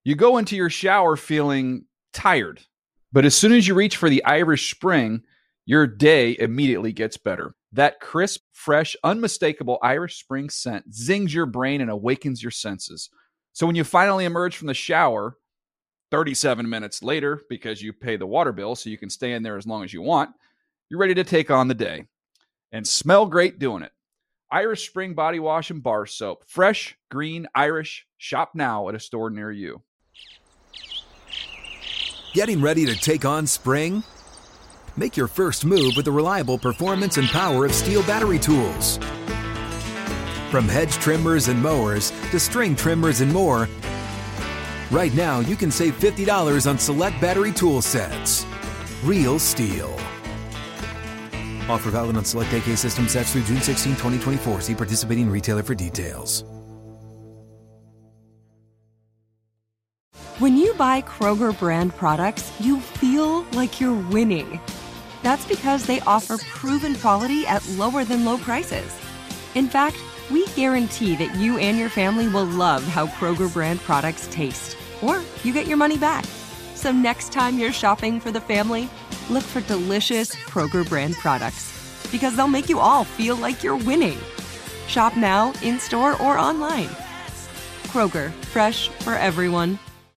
You go into your shower feeling tired, but as soon as you reach for the Irish Spring, your day immediately gets better. That crisp, fresh, unmistakable Irish Spring scent zings your brain and awakens your senses. So when you finally emerge from the shower 37 minutes later, because you pay the water bill so you can stay in there as long as you want, you're ready to take on the day and smell great doing it. Irish Spring Body Wash and Bar Soap. Fresh, green, Irish. Shop now at a store near you. Getting ready to take on spring? Make your first move with the reliable performance and power of Steel battery tools. From hedge trimmers and mowers to string trimmers and more, right now you can save $50 on select battery tool sets. Real Steel. Offer valid on select AK system sets through June 16, 2024. See participating retailer for details. When you buy Kroger brand products, you feel like you're winning. That's because they offer proven quality at lower than low prices. In fact, we guarantee that you and your family will love how Kroger brand products taste, or you get your money back. So next time you're shopping for the family, look for delicious Kroger brand products, because they'll make you all feel like you're winning. Shop now, in-store, or online. Kroger, fresh for everyone.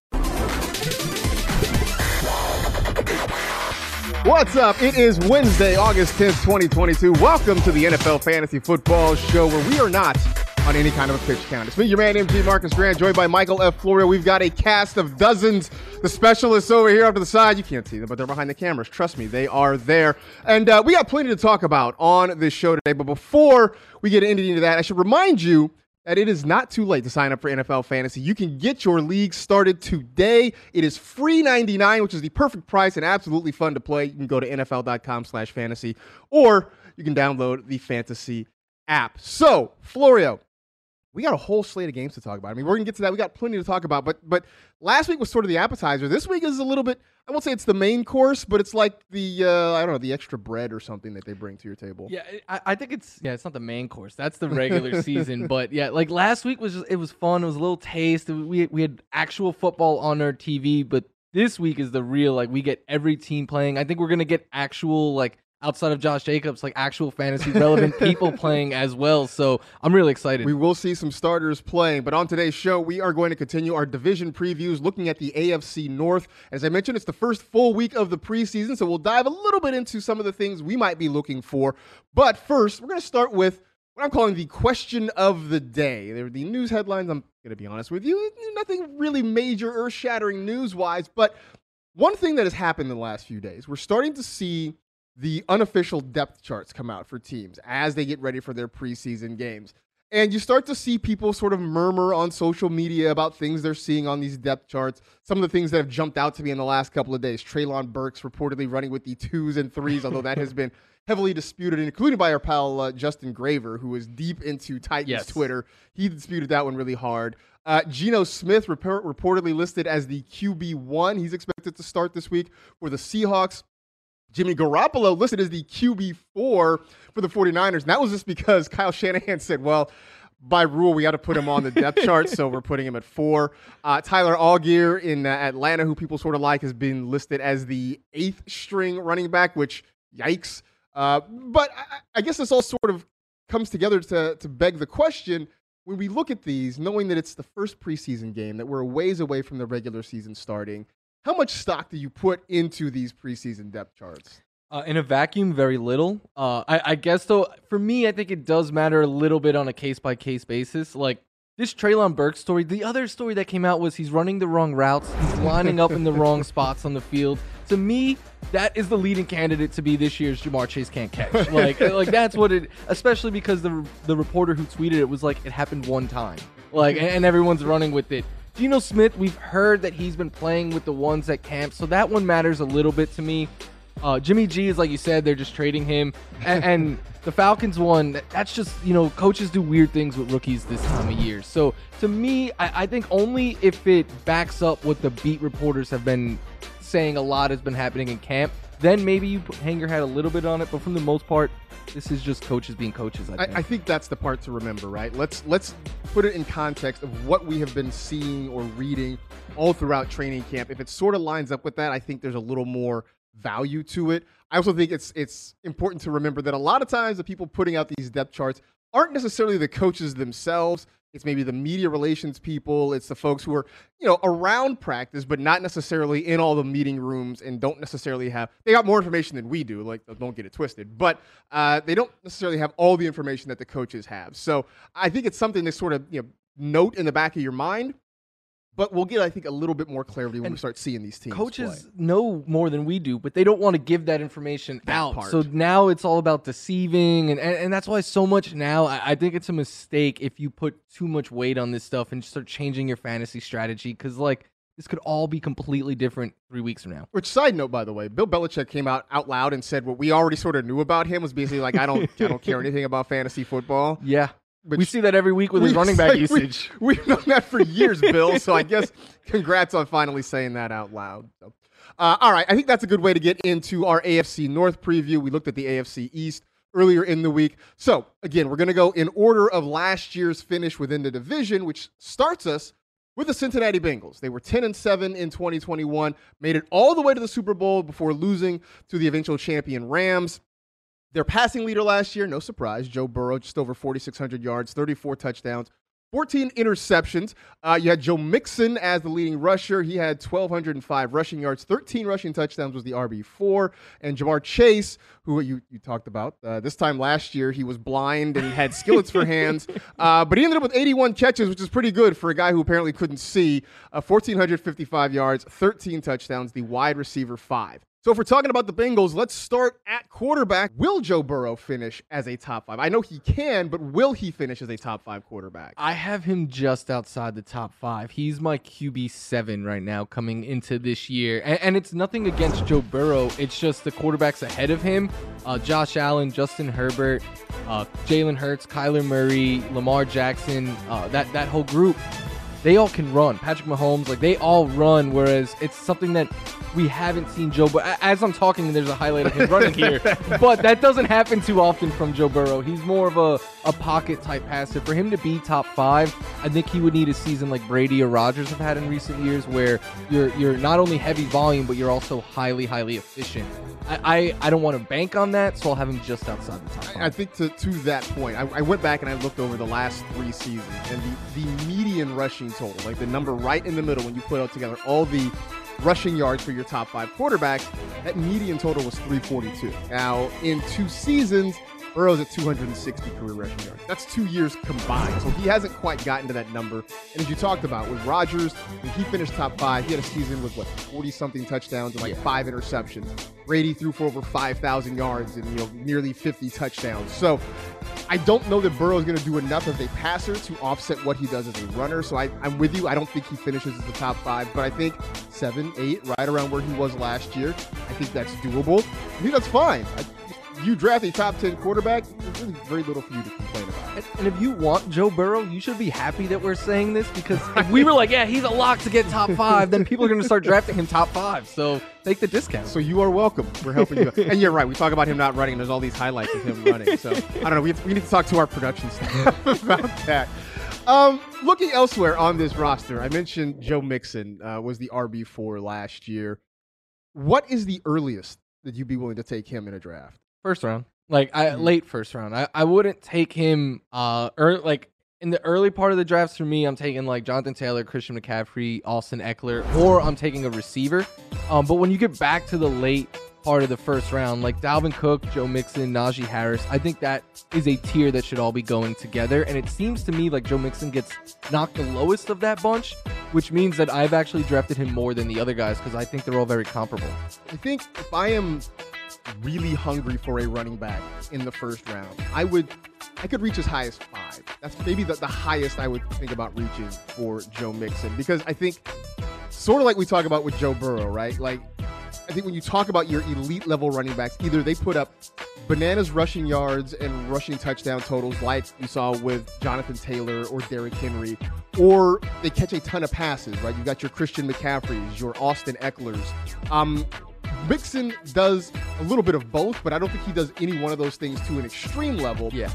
What's up? It is Wednesday, August 10th, 2022. Welcome to the NFL Fantasy Football Show, where we are not on any kind of a pitch count. It's me, your man, MG Marcus Grant, joined by Michael F. Florio. We've got a cast of dozens. The specialists over here up to the side, you can't see them, but they're behind the cameras. Trust me, they are there. And we got plenty to talk about on this show today. But before we get into that, I should remind you that it is not too late to sign up for NFL Fantasy. You can get your league started today. It is free $99, which is the perfect price and absolutely fun to play. You can go to NFL.com/fantasy, or you can download the Fantasy app. So, Florio, we got a whole slate of games to talk about. I mean, we're going to get to that. We got plenty to talk about. But last week was sort of the appetizer. This week is a little bit, I won't say it's the main course, but it's like the, I don't know, the extra bread or something that they bring to your table. Yeah, I think it's not the main course. That's the regular season. But yeah, like last week it was fun. It was a little taste. We had actual football on our TV, but this week is the real, like, we get every team playing. I think we're going to get actual, like, outside of Josh Jacobs, like actual fantasy relevant people playing as well. So I'm really excited. We will see some starters playing. But on today's show, we are going to continue our division previews looking at the AFC North. As I mentioned, it's the first full week of the preseason, so we'll dive a little bit into some of the things we might be looking for. But first, we're going to start with what I'm calling the question of the day. They're the news headlines. I'm going to be honest with you. Nothing really major, earth-shattering news-wise. But one thing that has happened in the last few days, we're starting to see the unofficial depth charts come out for teams as they get ready for their preseason games. And you start to see people sort of murmur on social media about things they're seeing on these depth charts. Some of the things that have jumped out to me in the last couple of days. Treylon Burks reportedly running with the 2s and 3s, although that has been heavily disputed, including by our pal Justin Graver, who is deep into Titans Twitter. He disputed that one really hard. Geno Smith reportedly listed as the QB1. He's expected to start this week for the Seahawks. Jimmy Garoppolo listed as the QB4 for the 49ers. And that was just because Kyle Shanahan said, well, by rule, we got to put him on the depth chart, so we're putting him at 4. Tyler Allgeier in Atlanta, who people sort of like, has been listed as the 8th string running back, which, yikes. But I guess this all sort of comes together to beg the question, when we look at these, knowing that it's the first preseason game, that we're a ways away from the regular season starting, how much stock do you put into these preseason depth charts? In a vacuum, very little. I guess, though, for me, I think it does matter a little bit on a case-by-case basis. Like, this Treylon Burks story, the other story that came out was he's running the wrong routes. He's lining up in the wrong spots on the field. To me, that is the leading candidate to be this year's Ja'Marr Chase can't catch. Like that's what it, especially because the reporter who tweeted it was like, it happened one time. Like, and everyone's running with it. Geno Smith, we've heard that he's been playing with the ones at camp, so that one matters a little bit to me. Jimmy G is, like you said, they're just trading him. And the Falcons one, that's just, coaches do weird things with rookies this time of year. So to me, I think only if it backs up what the beat reporters have been saying a lot has been happening in camp, then maybe you hang your hat a little bit on it. But for the most part, this is just coaches being coaches. I think that's the part to remember, right? Let's put it in context of what we have been seeing or reading all throughout training camp. If it sort of lines up with that, I think there's a little more value to it. I also think it's important to remember that a lot of times the people putting out these depth charts aren't necessarily the coaches themselves. It's maybe the media relations people. It's the folks who are, around practice, but not necessarily in all the meeting rooms and don't necessarily they got more information than we do. Like, don't get it twisted, but they don't necessarily have all the information that the coaches have. So I think it's something to sort of, note in the back of your mind. But we'll get, I think, a little bit more clarity when we start seeing these teams. Coaches know more than we do, but they don't want to give that information out. Part. So now it's all about deceiving, and that's why so much now, I think it's a mistake if you put too much weight on this stuff and start changing your fantasy strategy, because, this could all be completely different 3 weeks from now. Which, side note, by the way, Bill Belichick came out loud and said what we already sort of knew about him was basically like, I don't care anything about fantasy football. Yeah. We see that every week with his running back usage. We've known that for years, Bill. So I guess congrats on finally saying that out loud. So, all right. I think that's a good way to get into our AFC North preview. We looked at the AFC East earlier in the week. So, again, we're going to go in order of last year's finish within the division, which starts us with the Cincinnati Bengals. They were 10-7 in 2021, made it all the way to the Super Bowl before losing to the eventual champion Rams. Their passing leader last year, no surprise, Joe Burrow, just over 4,600 yards, 34 touchdowns, 14 interceptions. You had Joe Mixon as the leading rusher. He had 1,205 rushing yards, 13 rushing touchdowns, was the RB4. And Jamar Chase, who you talked about, this time last year, he was blind and had skillets for hands. But he ended up with 81 catches, which is pretty good for a guy who apparently couldn't see. 1,455 yards, 13 touchdowns, the wide receiver 5. So if we're talking about the Bengals, let's start at quarterback. Will Joe Burrow finish as a top 5? I know he can, but will he finish as a top 5 quarterback? I have him just outside the top 5. He's my QB7 right now coming into this year. And it's nothing against Joe Burrow. It's just the quarterbacks ahead of him. Josh Allen, Justin Herbert, Jalen Hurts, Kyler Murray, Lamar Jackson, that whole group. They all can run. Patrick Mahomes, they all run, whereas it's something that we haven't seen Joe Burrow. As I'm talking, there's a highlight of him running here, but that doesn't happen too often from Joe Burrow. He's more of a pocket-type passer. For him to be top 5, I think he would need a season like Brady or Rodgers have had in recent years, where you're not only heavy volume, but you're also highly, highly efficient. I don't want to bank on that, so I'll have him just outside the top 5. I think to that point, I went back and I looked over the last 3 seasons, and the median rushing total, the number right in the middle when you put out together all the rushing yards for your top 5 quarterbacks, that median total was 342. Now, in 2 seasons, Burrow's at 260 career rushing yards. That's 2 years combined. So he hasn't quite gotten to that number. And as you talked about, with Rodgers, when he finished top 5, he had a season with 40-something touchdowns and 5 interceptions. Brady threw for over 5,000 yards and nearly 50 touchdowns. So I don't know that Burrow is going to do enough as a passer to offset what he does as a runner. So I'm with you. I don't think he finishes as the top 5, but I think 7, 8, right around where he was last year. I think that's doable. I think that's fine. You draft a top 10 quarterback, there's really very little for you to complain about. And if you want Joe Burrow, you should be happy that we're saying this, because if we were like, yeah, he's a lock to get top 5, then people are going to start drafting him top 5. So take the discount. So you are welcome. We're helping you. And you're right. We talk about him not running, and there's all these highlights of him running. So I don't know. We need to talk to our production staff about that. Looking elsewhere on this roster, I mentioned Joe Mixon was the RB4 last year. What is the earliest that you'd be willing to take him in a draft? First round. Late first round. I wouldn't take him in the early part of the drafts. For me, I'm taking Jonathan Taylor, Christian McCaffrey, Austin Eckler, or I'm taking a receiver. But when you get back to the late part of the first round, Dalvin Cook, Joe Mixon, Najee Harris, I think that is a tier that should all be going together. And it seems to me like Joe Mixon gets knocked the lowest of that bunch, which means that I've actually drafted him more than the other guys, because I think they're all very comparable. I think if I am really hungry for a running back in the first round, I could reach as high as 5. That's maybe the highest I would think about reaching for Joe Mixon, because I think sort of like we talk about with Joe Burrow, right? I think when you talk about your elite level running backs, either they put up bananas rushing yards and rushing touchdown totals like you saw with Jonathan Taylor or Derrick Henry, or they catch a ton of passes, right? You got your Christian McCaffreys, your Austin Ecklers. Mixon does a little bit of both, but I don't think he does any one of those things to an extreme level. Yeah.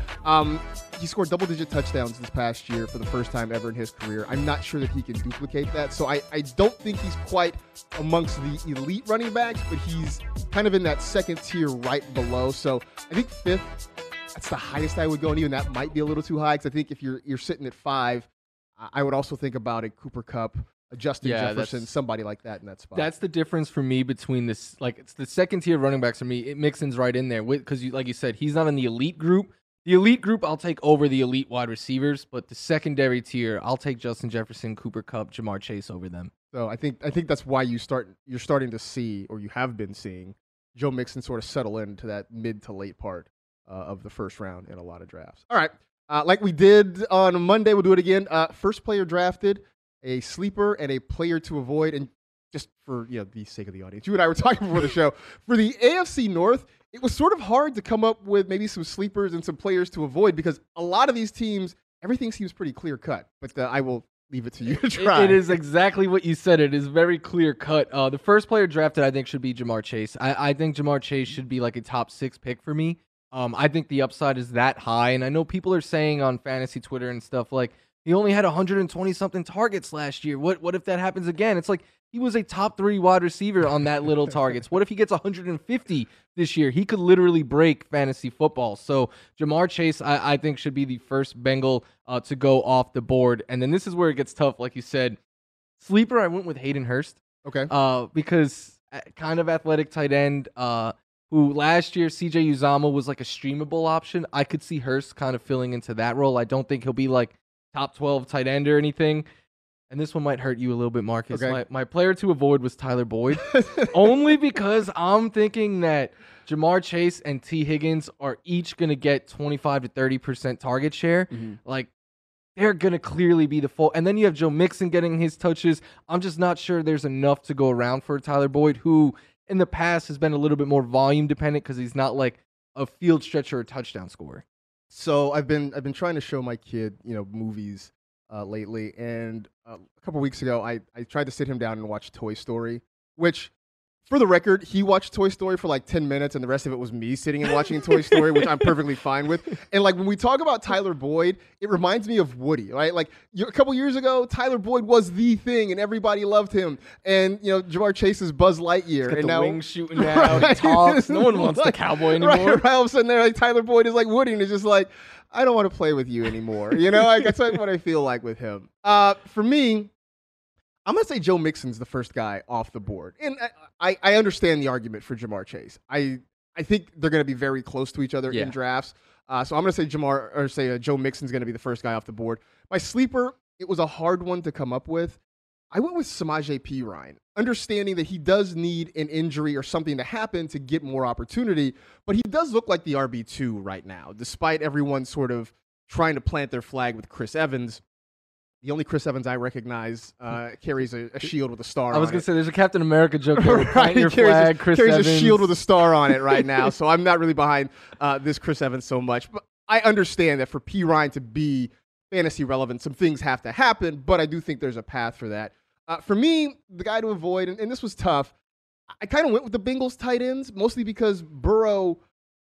He scored double-digit touchdowns this past year for the first time ever in his career. I'm not sure that he can duplicate that. So I don't think he's quite amongst the elite running backs, but he's kind of in that second tier right below. So I think 5th, that's the highest I would go, and even that might be a little too high, because I think if you're sitting at 5, I would also think about a Cooper Kupp, a Justin Jefferson, somebody like that in that spot. That's the difference for me between this. Like, it's the second tier running backs for me. Mixon's right in there because, like you said, he's not in the elite group. The elite group, I'll take over the elite wide receivers, but the secondary tier, I'll take Justin Jefferson, Cooper Kupp, Jamar Chase over them. So I think that's why you're starting to see, or you have been seeing, Joe Mixon sort of settle into that mid to late part of the first round in a lot of drafts. All right, like we did on Monday, we'll do it again. First player drafted, a sleeper, and a player to avoid. And just for the sake of the audience, you and I were talking before the show. For the AFC North, it was sort of hard to come up with maybe some sleepers and some players to avoid, because a lot of these teams, everything seems pretty clear cut. But I will leave it to you to try. It is exactly what you said. It is very clear cut. The first player drafted, I think, should be Jamar Chase. I think Jamar Chase should be like a top 6 pick for me. I think the upside is that high. And I know people are saying on fantasy Twitter and stuff, like, he only had 120-something targets last year. What if that happens again? It's like, he was a top 3 wide receiver on that little targets. What if he gets 150 this year? He could literally break fantasy football. So Jamar Chase, I think, should be the first Bengal to go off the board. And then this is where it gets tough. Like you said, sleeper, I went with Hayden Hurst. Okay. Because kind of athletic tight end, who last year CJ Uzama was like a streamable option. I could see Hurst kind of filling into that role. I don't think he'll be like top 12 tight end or anything. And this one might hurt you a little bit, Marcus. Okay. My player to avoid was Tyler Boyd. Only because I'm thinking that Jamar Chase and T. Higgins are each going to get 25 to 30% target share. Mm-hmm. Like, they're going to clearly be the full. And then you have Joe Mixon getting his touches. I'm just not sure there's enough to go around for Tyler Boyd, who in the past has been a little bit more volume dependent because he's not like a field stretcher or touchdown scorer. So I've been trying to show my kid, movies lately, and a couple weeks ago, I tried to sit him down and watch Toy Story, which, for the record, he watched Toy Story for like 10 minutes, and the rest of it was me sitting and watching Toy Story, which I'm perfectly fine with. And like when we talk about Tyler Boyd, it reminds me of Woody, right? Like a couple years ago, Tyler Boyd was the thing, and everybody loved him. And Jamar Chase is Buzz Lightyear, and the now wings shooting out, he talks. No one wants the cowboy anymore. Right, all of a sudden, they're like Tyler Boyd is like Woody, and it's just like, I don't want to play with you anymore. Like that's what I feel like with him. For me, I'm going to say Joe Mixon's the first guy off the board. And I understand the argument for Jamar Chase. I think they're going to be very close to each other in drafts. So I'm going to say Joe Mixon's going to be the first guy off the board. My sleeper, it was a hard one to come up with. I went with Samaje Perine, understanding that he does need an injury or something to happen to get more opportunity, but he does look like the RB2 right now, despite everyone sort of trying to plant their flag with Chris Evans. The only Chris Evans I recognize carries a shield with a star on it. I was going to say, there's a Captain America joke there. Plant your flag, Chris Evans. Evans. Carries a shield with a star on it right now, so I'm not really behind this Chris Evans so much. But I understand that for Perine to be fantasy relevant, some things have to happen, but I do think there's a path for that. For me, the guy to avoid, and this was tough, I kind of went with the Bengals tight ends, mostly because Burrow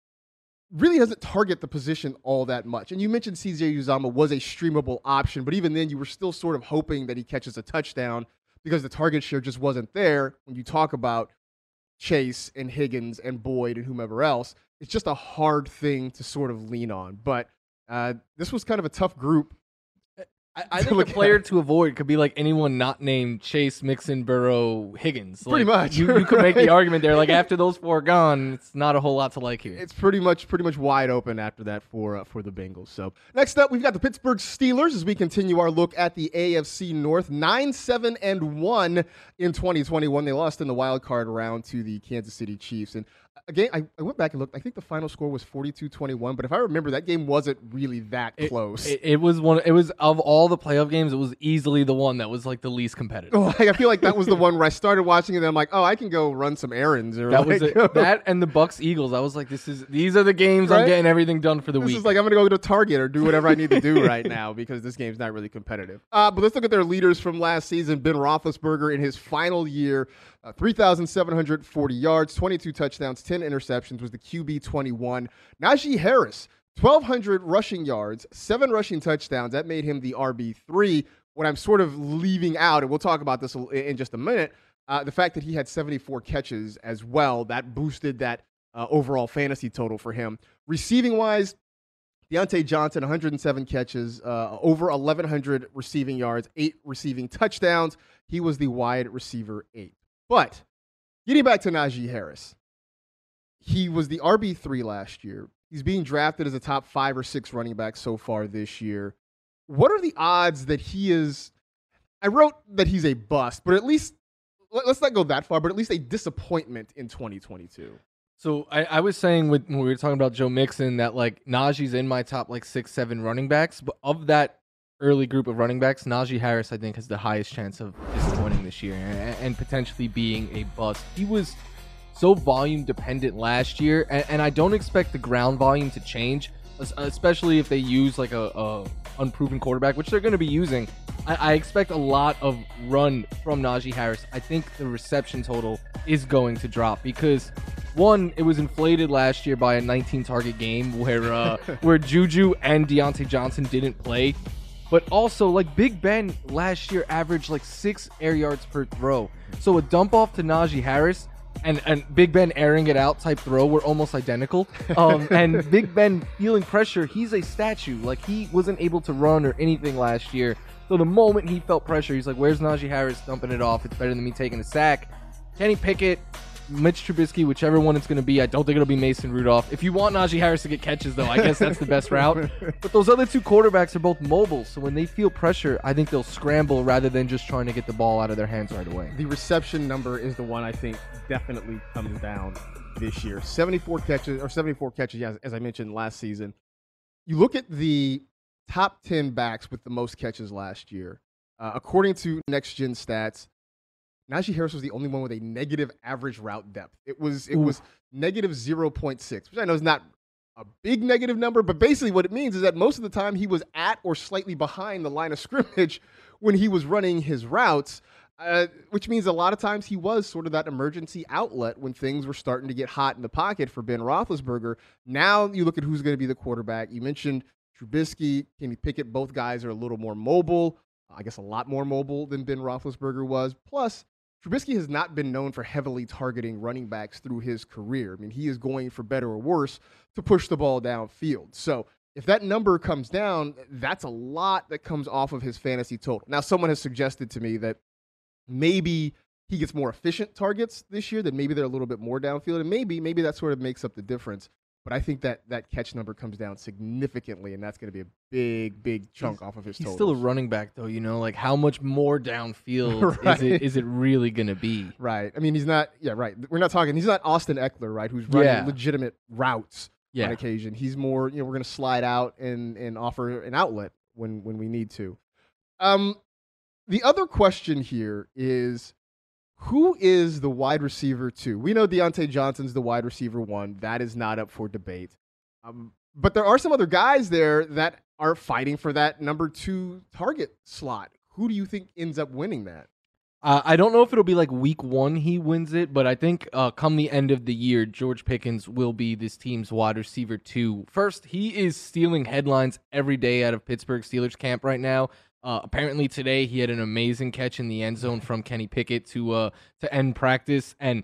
really doesn't target the position all that much. And you mentioned CJ Uzama was a streamable option, but even then you were still sort of hoping that he catches a touchdown because the target share just wasn't there when you talk about Chase and Higgins and Boyd and whomever else. It's just a hard thing to sort of lean on. But this was kind of a tough group. I think the player to avoid could be like anyone not named Chase, Mixon, Burrow, Higgins. Pretty much. You could make the argument there. Like, after those 4 are gone, it's not a whole lot to like here. It's pretty much wide open after that for the Bengals. So next up, we've got the Pittsburgh Steelers as we continue our look at the AFC North. 9-7-1 in 2021. They lost in the wild card round to the Kansas City Chiefs. And Again, I went back and looked. I think the final score was 42-21, but if I remember, that game wasn't really that close. It was of all the playoff games, it was easily the one that was like the least competitive. I feel like that was the one where I started watching it and I'm like, oh, I can go run some errands. Or That was it. That and the Bucks Eagles. I was like, these are the games I'm getting everything done for the week. This is like, I'm going to go to Target or do whatever I need to do right now because this game's not really competitive. But let's look at their leaders from last season. Ben Roethlisberger in his final year, 3,740 yards, 22 touchdowns, 10 interceptions, was the QB 21. Najee Harris, 1,200 rushing yards, 7 rushing touchdowns. That made him the RB3. What I'm sort of leaving out, and we'll talk about this in just a minute, the fact that he had 74 catches as well, that boosted that overall fantasy total for him. Receiving-wise, Deontay Johnson, 107 catches, over 1,100 receiving yards, 8 receiving touchdowns. He was the wide receiver 8. But getting back to Najee Harris, he was the RB3 last year. He's being drafted as a top 5 or 6 running back so far this year. What are the odds that he is – I wrote that he's a bust, but at least – let's not go that far, but at least a disappointment in 2022. So I was saying when we were talking about Joe Mixon that like Najee's in my top like 6-7 running backs, but of that early group of running backs, Najee Harris I think has the highest chance of disappointing this year and potentially being a bust. He was so volume dependent last year, and I don't expect the ground volume to change, especially if they use like a unproven quarterback, which they're going to be using. I expect a lot of run from Najee Harris. I think the reception total is going to drop because, one, it was inflated last year by a 19-target game where Juju and Deontay Johnson didn't play. But also, like, Big Ben last year averaged like 6 air yards per throw. So a dump off to Najee Harris and Big Ben airing it out type throw were almost identical. And Big Ben feeling pressure, he's a statue. Like, he wasn't able to run or anything last year. So the moment he felt pressure, he's like, where's Najee Harris dumping it off? It's better than me taking a sack. Kenny Pickett, Mitch Trubisky, whichever one it's going to be. I don't think it'll be Mason Rudolph. If you want Najee Harris to get catches, though, I guess that's the best route. But those other 2 quarterbacks are both mobile, so when they feel pressure, I think they'll scramble rather than just trying to get the ball out of their hands right away. The reception number is the one I think definitely comes down this year. 74 catches, as I mentioned last season. You look at the top 10 backs with the most catches last year. According to Next Gen Stats, Najee Harris was the only one with a negative average route depth. It was negative 0.6, which I know is not a big negative number, but basically what it means is that most of the time he was at or slightly behind the line of scrimmage when he was running his routes, which means a lot of times he was sort of that emergency outlet when things were starting to get hot in the pocket for Ben Roethlisberger. Now you look at who's going to be the quarterback. You mentioned Trubisky, Kenny Pickett. Both guys are a little more mobile, I guess a lot more mobile than Ben Roethlisberger was. Plus, Trubisky has not been known for heavily targeting running backs through his career. I mean, he is going, for better or worse, to push the ball downfield. So if that number comes down, that's a lot that comes off of his fantasy total. Now, someone has suggested to me that maybe he gets more efficient targets this year, that maybe they're a little bit more downfield, and maybe that sort of makes up the difference. But I think that catch number comes down significantly, and that's going to be a big chunk off of his total. He's still a running back, though, like how much more downfield right. is it really going to be? Right. I mean, he's not, right. We're not talking, he's not Austin Eckler, right, who's running legitimate routes on occasion. He's more, we're going to slide out and offer an outlet when we need to. The other question here is, who is the wide receiver 2? We know Deontay Johnson's the wide receiver 1. That is not up for debate. But there are some other guys there that are fighting for that number 2 target slot. Who do you think ends up winning that? I don't know if it'll be like week 1 he wins it, but I think come the end of the year, George Pickens will be this team's wide receiver 2. First, he is stealing headlines every day out of Pittsburgh Steelers camp right now. Apparently today he had an amazing catch in the end zone from Kenny Pickett to end practice. And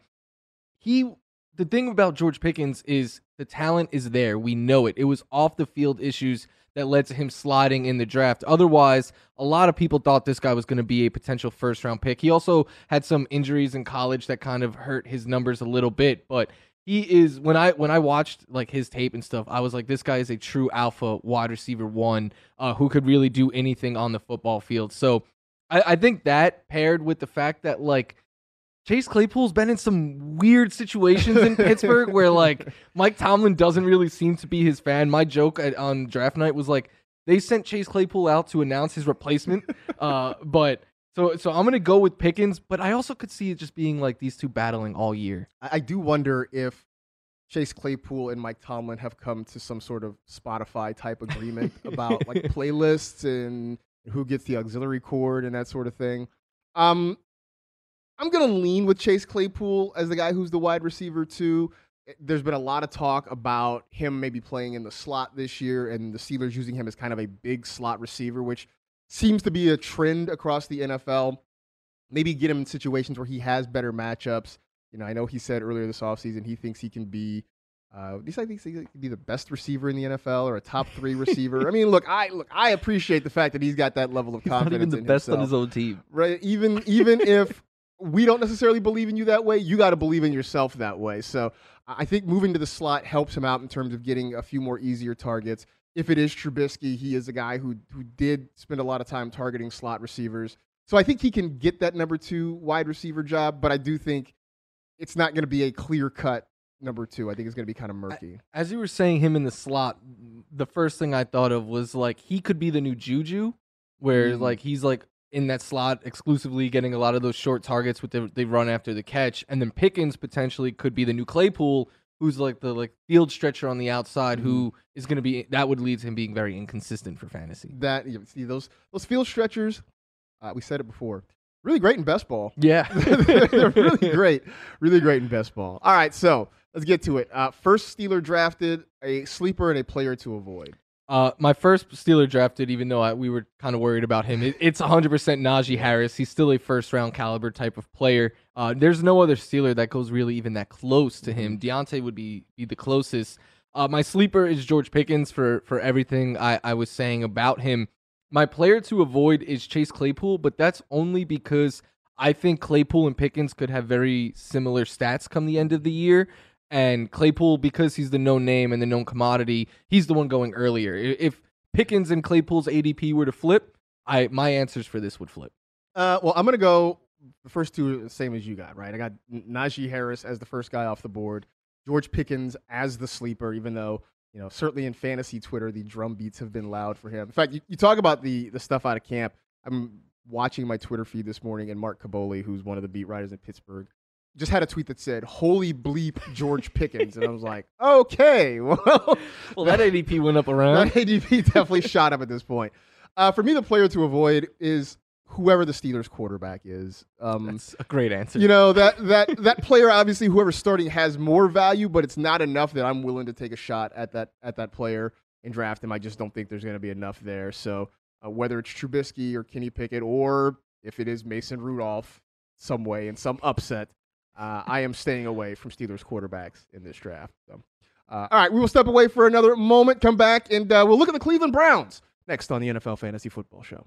the thing about George Pickens is the talent is there. We know it. It was off the field issues that led to him sliding in the draft. Otherwise, a lot of people thought this guy was going to be a potential first-round pick. He also had some injuries in college that kind of hurt his numbers a little bit, but he is, when I watched like his tape and stuff, I was like, this guy is a true alpha wide receiver 1 who could really do anything on the football field. So I think that paired with the fact that like Chase Claypool's been in some weird situations in Pittsburgh where like Mike Tomlin doesn't really seem to be his fan. My joke on draft night was like they sent Chase Claypool out to announce his replacement. But so I'm gonna go with Pickens, but I also could see it just being like these two battling all year. I do wonder if Chase Claypool and Mike Tomlin have come to some sort of Spotify type agreement about like playlists and who gets the auxiliary cord and that sort of thing. I'm going to lean with Chase Claypool as the guy who's the wide receiver too. There's been a lot of talk about him maybe playing in the slot this year and the Steelers using him as kind of a big slot receiver, which seems to be a trend across the NFL. Maybe get him in situations where he has better matchups. You know, I know he said earlier this offseason he thinks he can be he thinks he could be the best receiver in the NFL or a top 3 receiver. I mean, look, I appreciate the fact that he's got that level of confidence. He's not even the best on his own team, right? Even if we don't necessarily believe in you that way, you got to believe in yourself that way. So I think moving to the slot helps him out in terms of getting a few more easier targets. If it is Trubisky, he is a guy who did spend a lot of time targeting slot receivers. So I think he can get that number 2 wide receiver job, but I do think it's not going to be a clear-cut number 2. I think it's going to be kind of murky. As you were saying him in the slot, the first thing I thought of was like he could be the new Juju, where like he's like in that slot exclusively getting a lot of those short targets with they run after the catch, and then Pickens potentially could be the new Claypool, who's like the field stretcher on the outside, who is going to be that would lead to him being very inconsistent for fantasy. That you see those field stretchers, we said it before, really great in best ball. Yeah, they're really great in best ball. All right, so let's get to it. First Steeler drafted, a sleeper, and a player to avoid. My first Steeler drafted, even though we were kind of worried about him, it's 100% Najee Harris. He's still a first-round caliber type of player. There's no other Steeler that goes really even that close to him. Deontay would be the closest. My sleeper is George Pickens for everything I was saying about him. My player to avoid is Chase Claypool, but that's only because I think Claypool and Pickens could have very similar stats come the end of the year. And Claypool, because he's the known name and the known commodity, he's the one going earlier. If Pickens and Claypool's ADP were to flip, my answers for this would flip. Well, I'm going to go the first two, the same as you got, right? I got Najee Harris as the first guy off the board, George Pickens as the sleeper, even though, you know, certainly in fantasy Twitter, the drum beats have been loud for him. In fact, you talk about the stuff out of camp. I'm watching my Twitter feed this morning, and Mark Caboli, who's one of the beat writers in Pittsburgh, just had a tweet that said, "Holy bleep, George Pickens." And I was like, okay, well, that ADP went up around. That ADP definitely shot up at this point. For me, the player to avoid is whoever the Steelers quarterback is. That's a great answer. You know, that player, obviously, whoever's starting has more value, but it's not enough that I'm willing to take a shot at that player and draft him. I just don't think there's going to be enough there. So whether it's Trubisky or Kenny Pickett, or if it is Mason Rudolph some way in some upset, I am staying away from Steelers quarterbacks in this draft. So, all right, we will step away for another moment, come back, and we'll look at the Cleveland Browns next on the NFL Fantasy Football Show.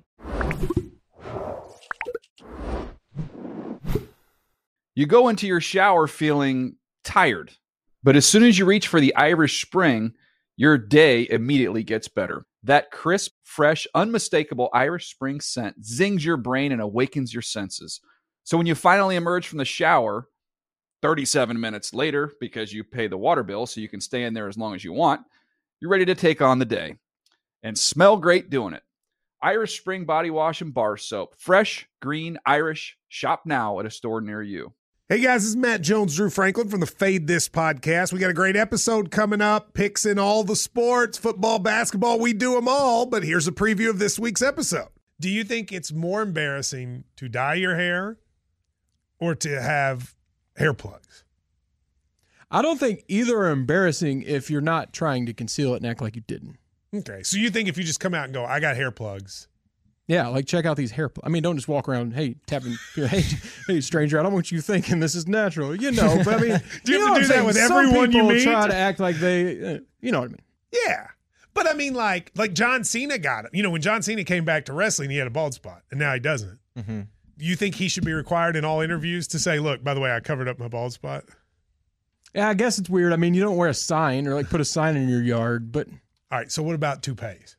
You go into your shower feeling tired, but as soon as you reach for the Irish Spring, your day immediately gets better. That crisp, fresh, unmistakable Irish Spring scent zings your brain and awakens your senses. So when you finally emerge from the shower 37 minutes later, because you pay the water bill so you can stay in there as long as you want, you're ready to take on the day and smell great doing it. Irish Spring Body Wash and Bar Soap. Fresh, green, Irish. Shop now at a store near you. Hey guys, this is Matt Jones, Drew Franklin from the Fade This podcast. We got a great episode coming up. Picks in all the sports, football, basketball, we do them all. But here's a preview of this week's episode. Do you think it's more embarrassing to dye your hair or to have hair plugs? I don't think either are embarrassing if you're not trying to conceal it and act like you didn't. Okay, so you think if you just come out and go, I got hair plugs. Yeah, like check out these hair plugs. I mean, don't just walk around, hey, tapping, hey, stranger, I don't want you thinking this is natural. You know, but I mean, do you have to do that with everyone you meet? Try to act like they, you know what I mean? Yeah. But I mean, like John Cena got it. You know, when John Cena came back to wrestling, he had a bald spot, and now he doesn't. Mm-hmm. You think he should be required in all interviews to say, look, by the way, I covered up my bald spot? Yeah, I guess it's weird. I mean, you don't wear a sign or like put a sign in your yard, but. All right, so what about toupees?